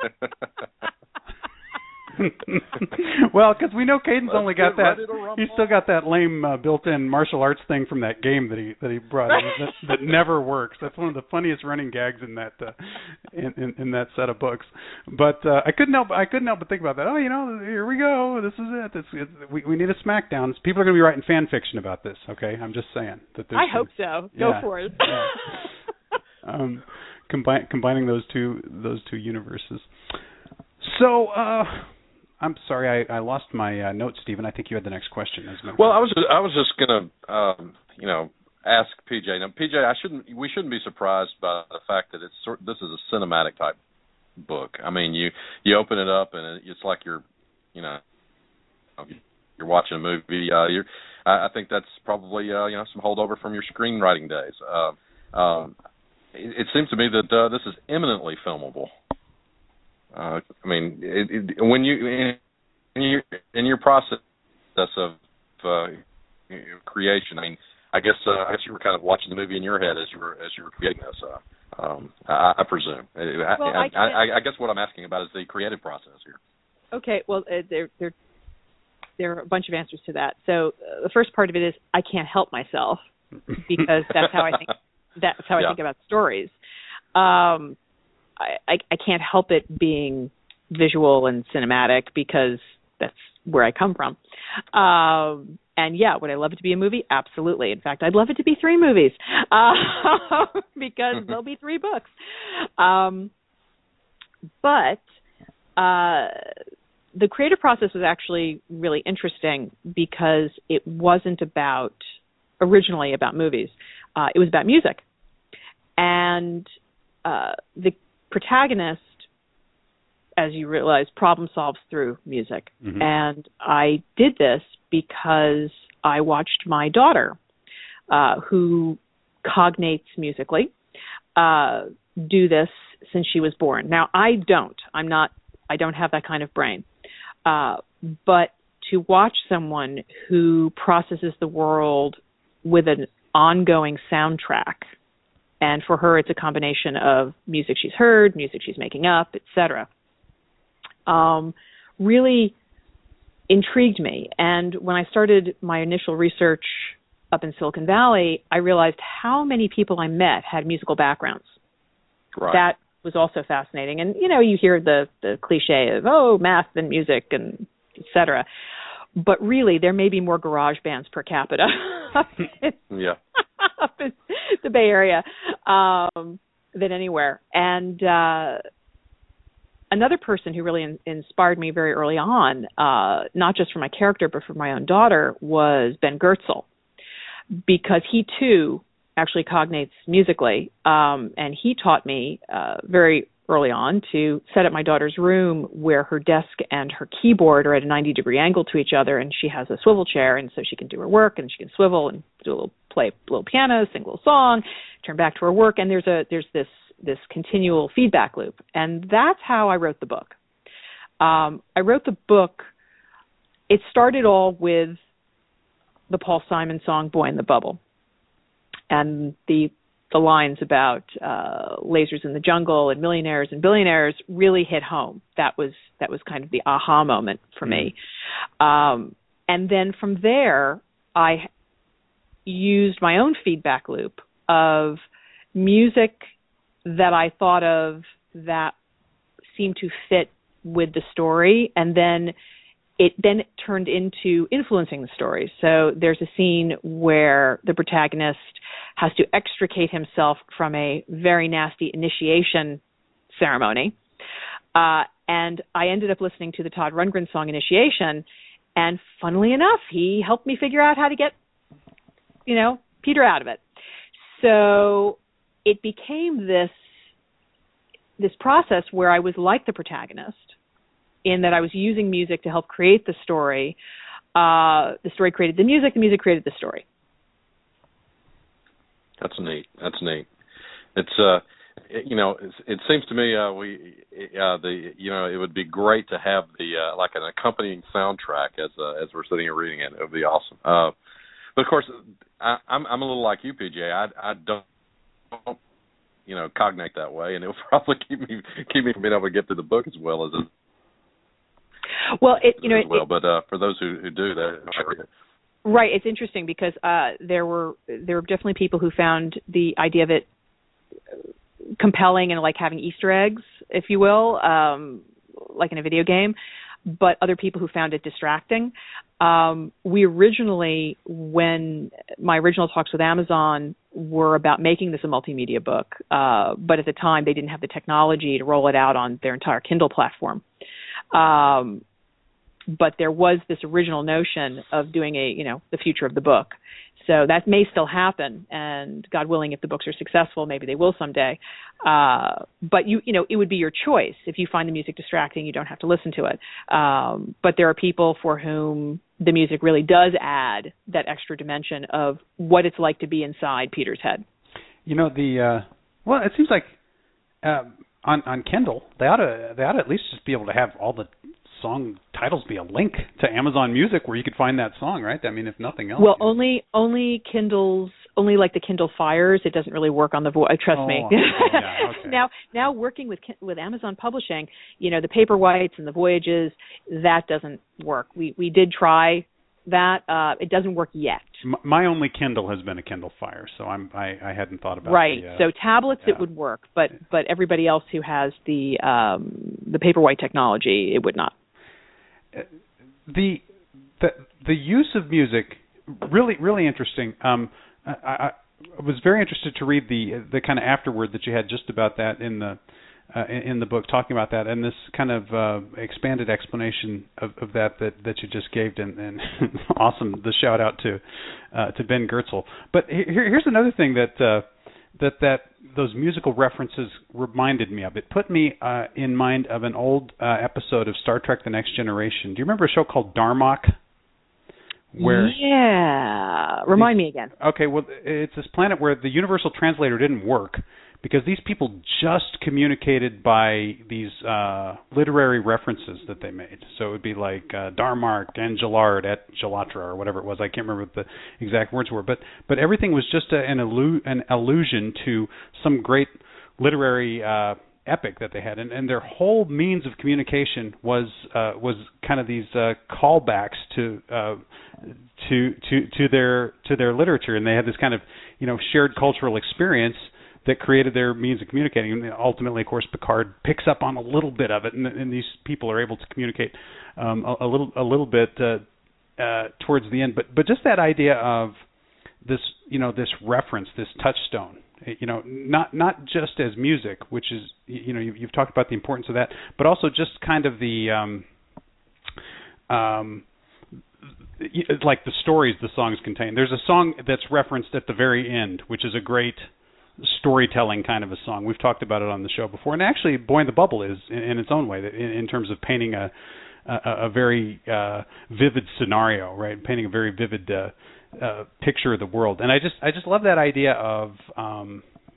Well, because we know Caden's only got that. He's still got that lame uh, built-in martial arts thing from that game that he that he brought in that, that never works. That's one of the funniest running gags in that uh, in, in in that set of books. But uh, I couldn't help I couldn't help but think about that. Oh, you know, here we go. This is it. It's, it's, we we need a SmackDown. People are going to be writing fan fiction about this. Okay, I'm just saying that. I hope so. Go yeah, for it. Yeah. um, combine, combining those two those two universes. So. Uh, I'm sorry, I, I lost my uh, notes, Stephen. I think you had the next question. Well, I was just, I was just gonna, um, you know, ask P J. Now, P J, I shouldn't, we shouldn't be surprised by the fact that it's sort. This is a cinematic type book. I mean, you you open it up and it's like you're, you know, you're watching a movie. Uh, you're, I, I think that's probably uh, you know some holdover from your screenwriting days. Uh, um, it, it seems to me that uh, this is eminently filmable. Uh, I mean, it, it, when you in, in your in your process of uh, creation, I mean, I guess uh, I guess you were kind of watching the movie in your head as you were as you were creating this. Uh, um, I, I presume. Well, I, I, I, I guess what I'm asking about is the creative process here. Okay. Well, uh, there there there are a bunch of answers to that. So uh, the first part of it is I can't help myself because that's how I think. That's how I yeah. think about stories. Um, I, I can't help it being visual and cinematic because that's where I come from. Um, and yeah, would I love it to be a movie? Absolutely. In fact, I'd love it to be three movies uh, because there'll be three books. Um, but uh, the creative process was actually really interesting because it wasn't about, originally about movies. Uh, it was about music. And uh, the protagonist, as you realize, problem solves through music. Mm-hmm. And I did this because I watched my daughter, uh, who cognates musically, uh, do this since she was born. Now, I don't. I'm not, I don't have that kind of brain. Uh, but to watch someone who processes the world with an ongoing soundtrack, and for her, it's a combination of music she's heard, music she's making up, et cetera, um, really intrigued me. And when I started my initial research up in Silicon Valley, I realized how many people I met had musical backgrounds. Right. That was also fascinating. And, you know, you hear the, the cliche of, oh, math and music and et cetera. But really, there may be more garage bands per capita yeah. up in the Bay Area um, than anywhere. And uh, another person who really in- inspired me very early on, uh, not just for my character, but for my own daughter, was Ben Goertzel, because he, too, actually cognates musically. Um, and he taught me uh, very early on to set up my daughter's room where her desk and her keyboard are at a ninety degree angle to each other, and she has a swivel chair, and so she can do her work and she can swivel and do a little play a little piano, sing a little song, return back to her work, and there's a there's this this continual feedback loop, and that's how I wrote the book. Um, I wrote the book. It started all with the Paul Simon song "Boy in the Bubble," and the the lines about uh, lasers in the jungle and millionaires and billionaires really hit home. That was that was kind of the aha moment for me. Um, and then from there, I used my own feedback loop of music that I thought of that seemed to fit with the story, and then it then turned into influencing the story. So there's a scene where the protagonist has to extricate himself from a very nasty initiation ceremony. Uh, and I ended up listening to the Todd Rundgren song Initiation, and funnily enough, he helped me figure out how to get, you know, Peter out of it. So it became this this process where I was like the protagonist, in that I was using music to help create the story. Uh, the story created the music, the music created the story. That's neat. That's neat. It's uh, it, you know, it, it seems to me uh, we uh, the you know it would be great to have the uh, like an accompanying soundtrack as uh, as we're sitting here reading it. It would be awesome. Uh, but of course, I, I'm I'm a little like you, P J. I I don't. you know, cognate that way, and it'll probably keep me keep me from being able to get through the book as well as it. Well, it you know, as well, it, but uh, for those who, who do that, right, it's interesting because uh, there were there were definitely people who found the idea of it compelling and like having Easter eggs, if you will, um, like in a video game, but other people who found it distracting. Um, we originally, when my original talks with Amazon were about making this a multimedia book, uh, but at the time they didn't have the technology to roll it out on their entire Kindle platform. Um, but there was this original notion of doing a, you know, the future of the book. So that may still happen, and God willing, if the books are successful, maybe they will someday. Uh, but you, you know, it would be your choice. If you find the music distracting, you don't have to listen to it. Um, but there are people for whom the music really does add that extra dimension of what it's like to be inside Peter's head. You know, the uh, well, it seems like uh, on on Kindle they ought to they ought to at least just be able to have all the song titles be a link to Amazon Music where you could find that song, right? I mean, if nothing else. Well, you know. only only Kindles, only like the Kindle Fires. It doesn't really work on the voice. Trust oh, me. oh, yeah, okay. now, now working with with Amazon Publishing, you know, the Paperwhites and the Voyages, that doesn't work. We we did try that. Uh, it doesn't work yet. My only Kindle has been a Kindle Fire, so I'm I, I hadn't thought about right. the, uh, so tablets yeah. it would work, but but everybody else who has the um, the Paperwhite technology, it would not. The the the use of music really really interesting. Um, I, I was very interested to read the the kind of afterword that you had just about that in the uh, in the book, talking about that, and this kind of uh, expanded explanation of, of that, that that you just gave, and, and awesome the shout out to uh, to Ben Goertzel. But here, here's another thing that. Uh, that that those musical references reminded me of. It put me uh, in mind of an old uh, episode of Star Trek The Next Generation. Do you remember a show called Darmok? Where yeah. Remind these, me again. Okay, well, it's this planet where the universal translator didn't work because these people just communicated by these uh, literary references that they made. So it would be like uh, Darmok and Gillard at Gelatra or whatever it was. I can't remember what the exact words were. But but everything was just a, an, allu- an allusion to some great literary uh, epic that they had. And, and their whole means of communication was uh, was kind of these uh, callbacks to uh, to to to their to their literature. And they had this kind of, you know, shared cultural experience that created their means of communicating. And ultimately, of course, Picard picks up on a little bit of it, and, and these people are able to communicate um, a, a little a little bit uh, uh, towards the end. But but just that idea of this, you know, this reference, this touchstone, you know, not not just as music, which is, you know, you've, you've talked about the importance of that, but also just kind of the um, um, like the stories the songs contain. There's a song that's referenced at the very end, which is a great storytelling kind of a song. We've talked about it on the show before, and actually Boy in the Bubble is in, in its own way, in, in terms of painting a a, a very uh, vivid scenario, right? Painting a very vivid uh, uh, picture of the world. And I just I just love that idea of um,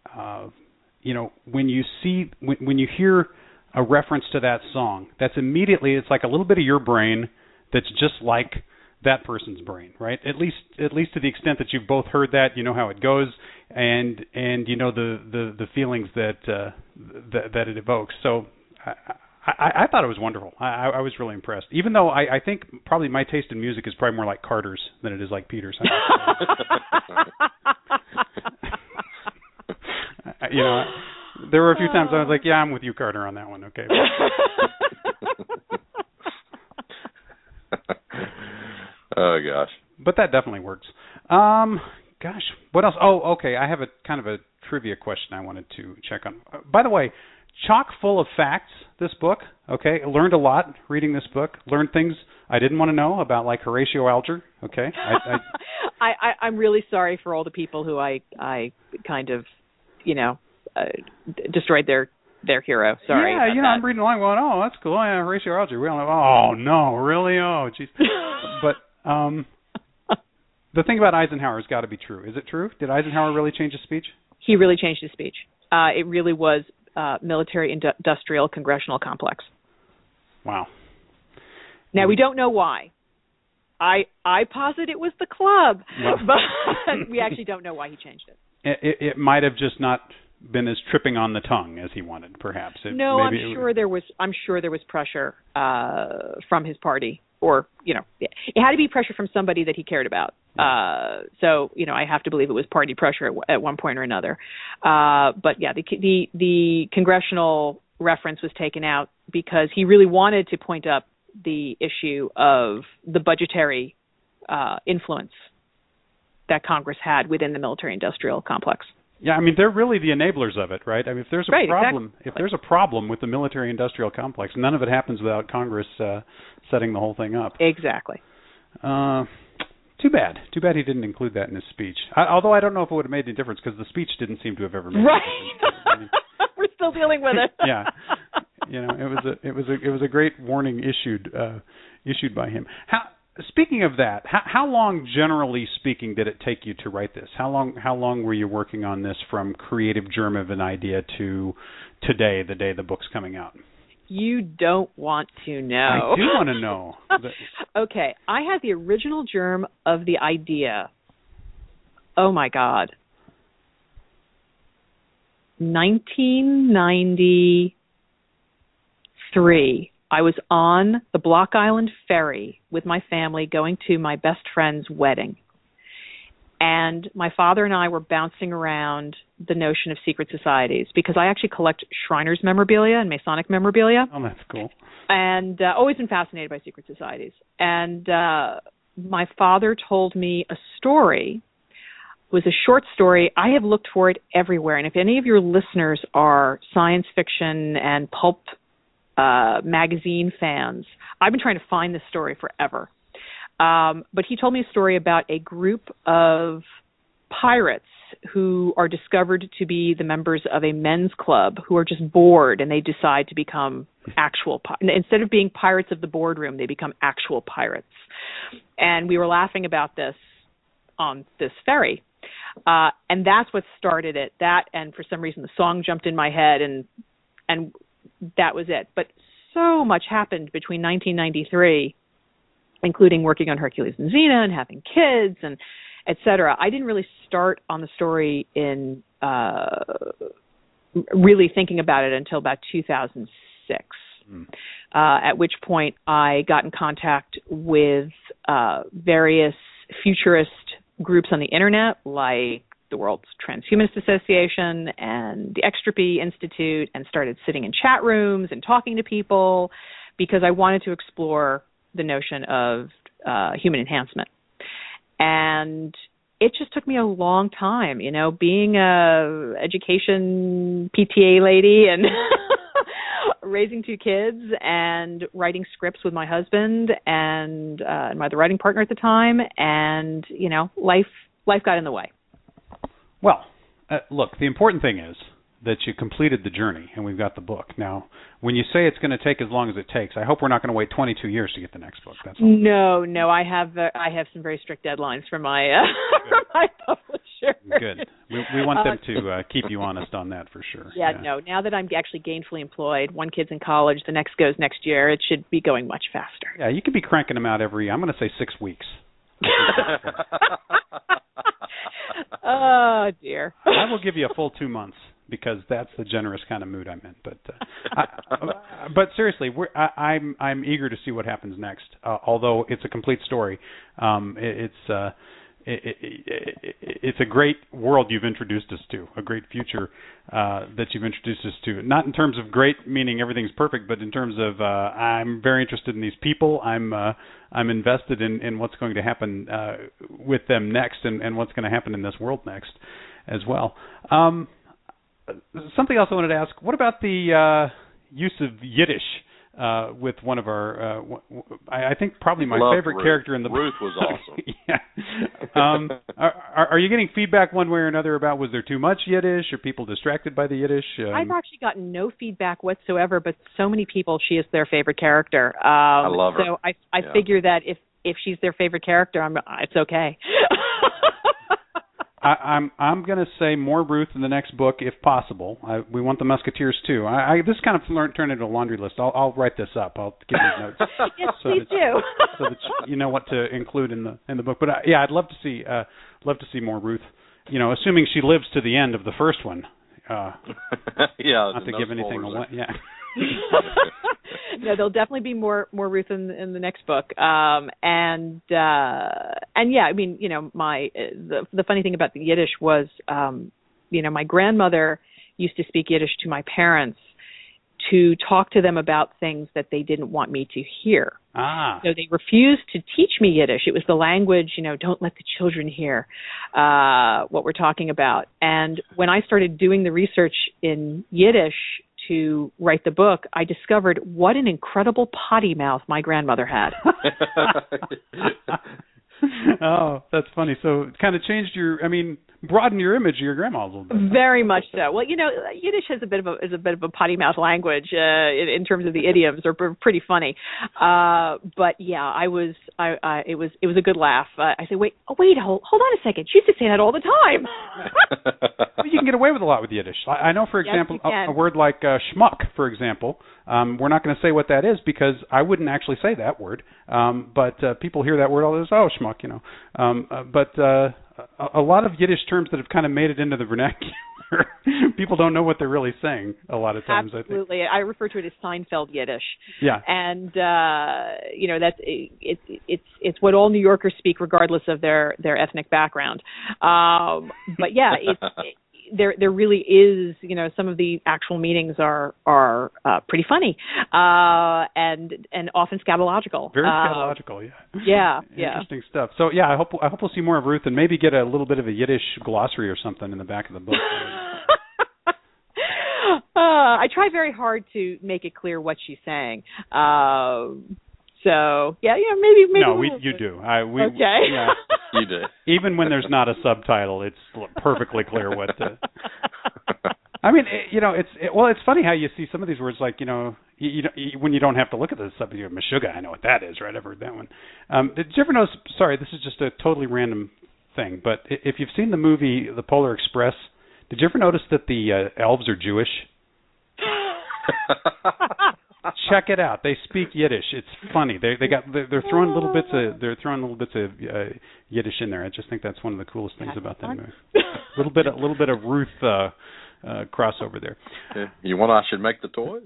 uh, you know, when you see when, when you hear a reference to that song, that's immediately, it's like a little bit of your brain that's just like that person's brain, right? At least, at least to the extent that you've both heard that, you know how it goes, and and you know the the, the feelings that, uh, that that it evokes. So I, I, I thought it was wonderful. I, I was really impressed. Even though I, I think probably my taste in music is probably more like Carter's than it is like Peter's. You know, there were a few times I was like, "Yeah, I'm with you, Carter, on that one." Okay. Oh gosh. But that definitely works. Um, gosh, what else? Oh, okay. I have a kind of a trivia question I wanted to check on. Uh, by the way, chock full of facts. This book. Okay, I learned a lot reading this book. Learned things I didn't want to know about, like Horatio Alger. Okay. I, I, I, I I'm really sorry for all the people who I I kind of, you know, uh, destroyed their their hero. Sorry. Yeah, you know, that. I'm reading along going, oh, that's cool. Yeah, Horatio Alger. We all know. Oh no, really? Oh, jeez. But um, the thing about Eisenhower's got to be true. Is it true? Did Eisenhower really change his speech? He really changed his speech. Uh, it really was uh, military-industrial congressional complex. Wow. Now, we don't know why. I I posit it was the club, well, but we actually don't know why he changed it. It, it, it might have just not been as tripping on the tongue as he wanted, perhaps. It, no, I'm it, sure there was. I'm sure there was pressure uh, from his party, or you know, it had to be pressure from somebody that he cared about. Yeah. Uh, so you know, I have to believe it was party pressure at, at one point or another. Uh, but yeah, the, the the congressional reference was taken out because he really wanted to point up the issue of the budgetary uh, influence that Congress had within the military-industrial complex. Yeah, I mean, they're really the enablers of it, right? I mean, if there's a right, problem, exactly. if there's a problem with the military-industrial complex, none of it happens without Congress uh, setting the whole thing up. Exactly. Uh, too bad. Too bad he didn't include that in his speech. I, although I don't know if it would have made any difference because the speech didn't seem to have ever made right. any difference. I mean, we're still dealing with it. Yeah. You know, it was a it was a it was a great warning issued uh, issued by him. How, speaking of that, how, how long, generally speaking, did it take you to write this? How long how long were you working on this from creative germ of an idea to today, the day the book's coming out? You don't want to know. I do want to know. Okay, I had the original germ of the idea. Oh my God. nineteen ninety-three, I was on the Block Island ferry with my family going to my best friend's wedding. And my father and I were bouncing around the notion of secret societies because I actually collect Shriners memorabilia and Masonic memorabilia. Oh, that's cool. And uh, always been fascinated by secret societies. And uh, my father told me a story. It was a short story. I have looked for it everywhere. And if any of your listeners are science fiction and pulp uh, magazine fans, I've been trying to find this story forever. Um, but he told me a story about a group of pirates who are discovered to be the members of a men's club who are just bored and they decide to become actual pi- instead of being pirates of the boardroom, they become actual pirates. And we were laughing about this on this ferry. Uh, and that's what started it. That, and for some reason the song jumped in my head, and and that was it. But so much happened between nineteen ninety-three, including working on Hercules and Xena and having kids and et cetera. I didn't really start on the story in uh, really thinking about it until about two thousand six, mm. uh, at which point I got in contact with uh, various futurist groups on the internet, like the World Transhumanist Association and the Extropy Institute, and started sitting in chat rooms and talking to people because I wanted to explore the notion of uh, human enhancement. And it just took me a long time, you know, being a education P T A lady and raising two kids and writing scripts with my husband and uh, my other writing partner at the time. And, you know, life life got in the way. Well, uh, look, the important thing is that you completed the journey and we've got the book. Now, when you say it's going to take as long as it takes, I hope we're not going to wait twenty-two years to get the next book. That's all. No, no, I have uh, I have some very strict deadlines from my uh, from my publisher. faster. Good. We, we want them to uh, keep you honest on that for sure. Yeah, yeah, no, now that I'm actually gainfully employed, one kid's in college, the next goes next year, it should be going much faster. Yeah, you could be cranking them out every, I'm going to say six weeks. Oh, dear. I will give you a full two months because that's the generous kind of mood I'm in. But uh, I, but seriously, we're, I, I'm I'm eager to see what happens next. Uh, although it's a complete story, um, it, it's uh, it, it, it, it's a great world you've introduced us to, a great future uh, that you've introduced us to. Not in terms of great, meaning everything's perfect, but in terms of uh, I'm very interested in these people. I'm uh, I'm invested in, in what's going to happen uh, with them next, and, and what's going to happen in this world next, as well. Um, something else I wanted to ask: what about the uh, use of Yiddish uh, with one of our? Uh, w- w- I, I think probably my Loved favorite Ruth. character in the book. Ruth was awesome. Yeah. Um, are, are you getting feedback one way or another about was there too much Yiddish? Are people distracted by the Yiddish? Um, I've actually gotten no feedback whatsoever, but so many people, she is their favorite character. Um, I love her. So I, I Yeah. figure that if if she's their favorite character, I'm it's okay. I, I'm I'm going to say more Ruth in the next book if possible. I, we want the Musketeers too. I, I this kind of learn, turned into a laundry list. I'll, I'll write this up. I'll give you notes. Yes, so please that, do. so that you know what to include in the in the book. But uh, yeah, I'd love to see uh, love to see more Ruth. You know, assuming she lives to the end of the first one. Uh, yeah, not to no give anything spoilers away. there. Yeah. No, there'll definitely be more more Ruth in in the next book. Um, and uh, and yeah, I mean, you know, my the the funny thing about the Yiddish was, um, you know, my grandmother used to speak Yiddish to my parents to talk to them about things that they didn't want me to hear. Ah. So they refused to teach me Yiddish. It was the language, you know, don't let the children hear uh, what we're talking about. And when I started doing the research in Yiddish to write the book, I discovered what an incredible potty mouth my grandmother had. Oh, that's funny. So it kind of changed your, I mean, broadened your image of your grandma a little bit. Very much so. Well, you know, Yiddish has a bit of a is a bit of a potty mouth language uh, in, in terms of the idioms. Are pretty funny. Uh, but yeah, I was, I, I, it was, it was a good laugh. Uh, I said, wait, oh, wait, hold, hold on a second. She used to say that all the time. Well, you can get away with a lot with Yiddish. I, I know, for Yes, example, you a, can. a word like uh, schmuck, for example. Um, we're not going to say what that is because I wouldn't actually say that word. Um, but uh, people hear that word all the time. Oh, schmuck, you know. Um, uh, but uh, a, a lot of Yiddish terms that have kind of made it into the vernacular, people don't know what they're really saying a lot of times. Absolutely. I think. I refer to it as Seinfeld Yiddish. Yeah. And uh, you know, that's it's it's it's what all New Yorkers speak, regardless of their their ethnic background. Um, but yeah, it's. It, There, there really is, you know, some of the actual meanings are are uh, pretty funny, uh, and and often scatological. Very uh, scatological, yeah. Yeah, yeah. Interesting stuff. So yeah, I hope I hope we'll see more of Ruth and maybe get a little bit of a Yiddish glossary or something in the back of the book. uh, I try very hard to make it clear what she's saying. Uh, so yeah, yeah, maybe maybe. No, we we'll, you do. I we okay. Yeah. You did. Even when there's not a subtitle, it's perfectly clear what the. I mean, it, you know, it's it, well, it's funny how you see some of these words like, you know, you, you, you when you don't have to look at the sub, you know, Meshuggah, I know what that is, right? I've heard that one. Um, did you ever notice? Sorry, this is just a totally random thing, but if you've seen the movie The Polar Express, did you ever notice that the uh, elves are Jewish? Check it out. They speak Yiddish. It's funny. They they got they're, they're throwing little bits of they're throwing little bits of uh, Yiddish in there. I just think that's one of the coolest things That's about that fun. movie. A little bit a little bit of Ruth uh, uh, crossover there. You want I should make the toys?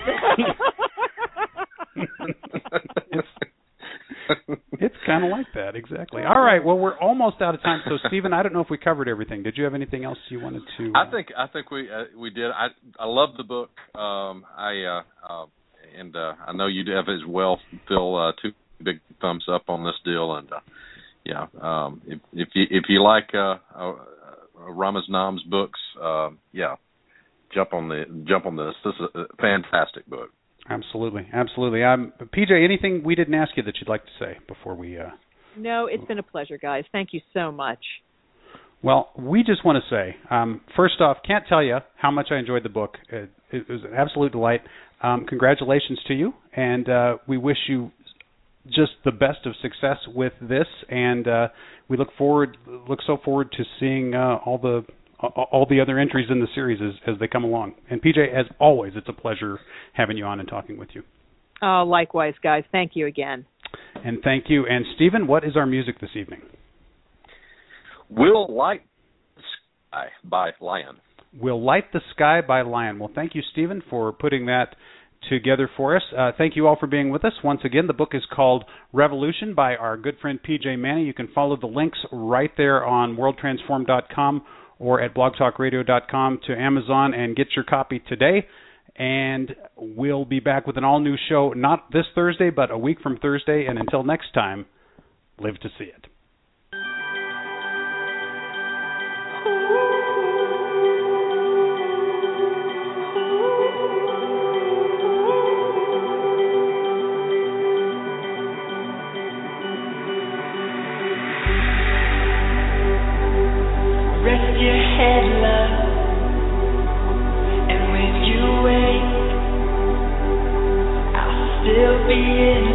it's it's kind of like that, exactly. All right. Well, we're almost out of time. So, Stephen, I don't know if we covered everything. Did you have anything else you wanted to? Uh... I think I think we uh, we did. I I love the book. Um, I uh, uh, and uh, I know you have as well, Phil. Uh, two big thumbs up on this deal, and uh, yeah, um, if if you if you like uh, uh, Ramez Nam's books, uh, yeah, jump on the jump on this. This is a fantastic book. Absolutely, absolutely. Um, P J, anything we didn't ask you that you'd like to say before we? Uh... No, it's been a pleasure, guys. Thank you so much. Well, we just want to say, um, first off, can't tell you how much I enjoyed the book. It, it was an absolute delight. Um, congratulations to you, and uh, we wish you just the best of success with this, and uh, we look forward look so forward to seeing uh, all the all the other entries in the series as, as they come along. And P J, as always, it's a pleasure having you on and talking with you. Oh, likewise, guys. Thank you again. And thank you. And Stephen, what is our music this evening? We'll Light the Sky by Lion. We'll Light the Sky by Lion. Well, thank you, Stephen, for putting that together for us. Uh, thank you all for being with us. Once again, the book is called Revolution by our good friend P J Manny. You can follow the links right there on world transform dot com or at blog talk radio dot com to Amazon and get your copy today. And we'll be back with an all-new show, not this Thursday, but a week from Thursday. And until next time, live to see it. Rest your head, love, and when you wake, I'll still be in